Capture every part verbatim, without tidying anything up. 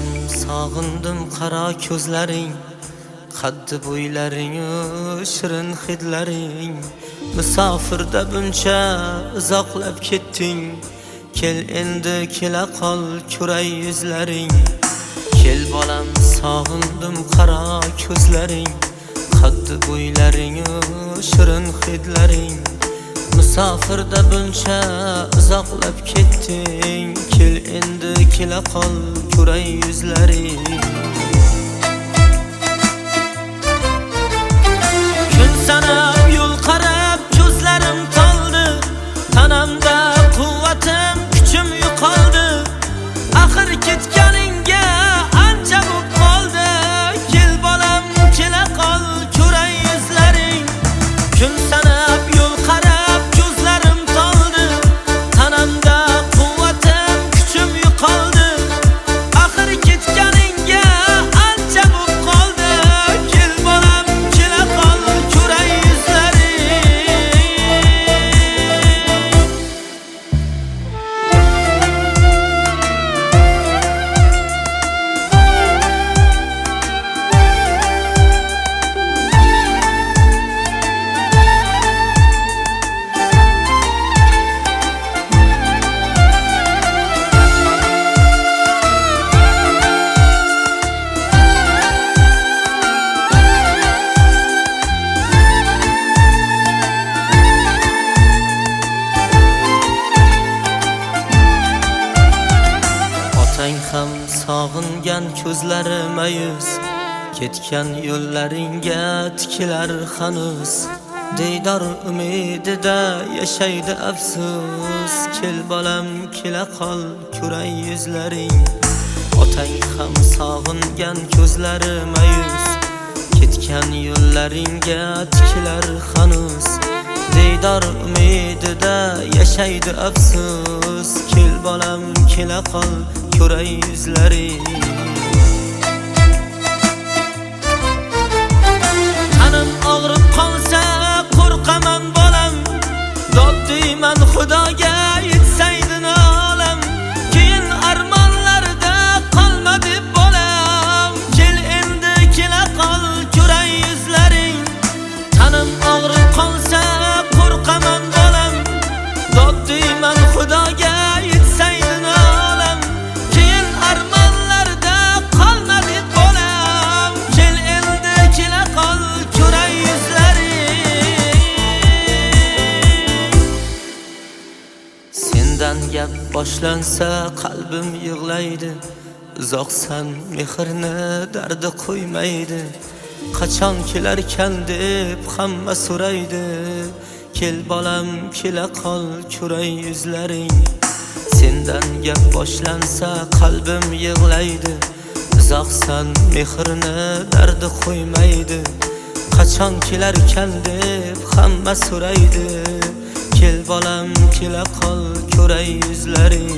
bolam sog'indim qaro ko'zlaring, qaddi bo'ylaring, shirin hidlaring. Musofirda buncha uzoqlab ketding, kel endi kela qol ko'ray yuzlaring. Kel bolam sog'indim qaro ko'zlaring, qaddi bo'ylaring, shirin hidlaring. Musofirda buncha uzoqlab ketding, kel endi kela qol ko'ray yuzlaring. Kun sanab yo'l qarab ko'zlarim toldi, tanamda quvvatim kuchim yo'qoldi. Axir ketganingga ancha bo'lib qoldi, kel bolam kela qol ko'ray yuzlaring. Kun sanab yo'l qarab ko'zlarim toldi, tanamda quvvatim kuchim yo'qoldi. Axir ketganingga ancha bo'lib qoldi, kel bolam kela qol ko'ray yuzlaring. Otang ham sog'ingan ko'zlari mayus, ketgan yo'llaringga tikilar hanuz. Diydor umidida yashaydi afsus, kel bolam kela qol ko'ray yuzlaring. Otang ham sog'ingan ko'zlari mayus, ketgan yo'llaringga tikilar hanuz. Diydor umidida yashaydi afsus, kel bolam kela qol ko'ray yuzlaring. Tanam og'rib qolsa qo'rqaman bolam, dod deyman Xudoga yetsaydi nolam. Keyin armonlarda qolma deb bolam, kel endi kela qol ko'ray yuzlaring. Tanam og'rib qolsa qo'rqaman bolam, dod deyman Xudoga yetsaydi nolam. Keyin armonlarda qolma deb bolam, kel endi kela qol ko'ray yuzlaring. Sendan gap boshlansa qalbim yig'laydi, uzoqsan mehrni dardi qo'ymaydi. Qachon kelarkan deb hamma so'raydi, kel bolam kela qol ko'ray yuzlaring. Sendan gap boshlansa qalbim yig'laydi, uzoqsan mehrni dardi qo'ymaydi. Qachon kelarkan deb hamma so'raydi, kel bolam kela qol ko'ray yuzlaring.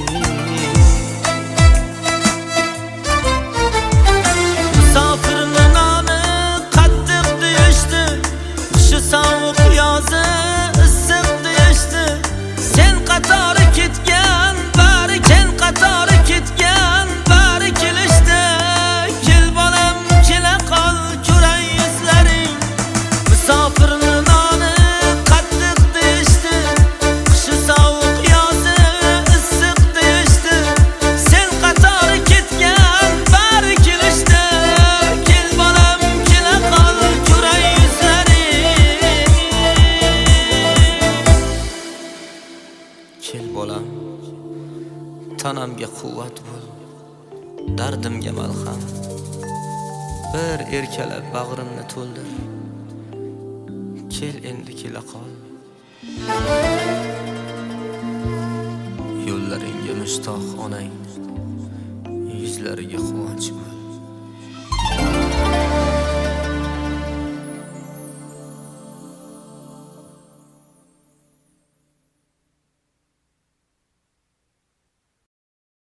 Musofirni noni qattiq deyishdi, qishi sovuq yozi issiq deyishdi. Sen qatori ketgan, bari ken qatori ketgan, bari kelishdi. Kel bolam kela qol ko'ray yuzlaring. Musofirni noni qattiq deyishdi, qishi sovuq yozi issiq deyishdi. Sen qatori ketgan, bari kelishdi. Kel bolam kela qol ko'ray yuzlaring. Kel bolam tanamga quvvat bo'l, dardimga malham. Bir erkalab bag'rimni to'ldir, kel endi kela qol. Yo'llaringga mushtoq onang, yuzlariga quvonch bo'l.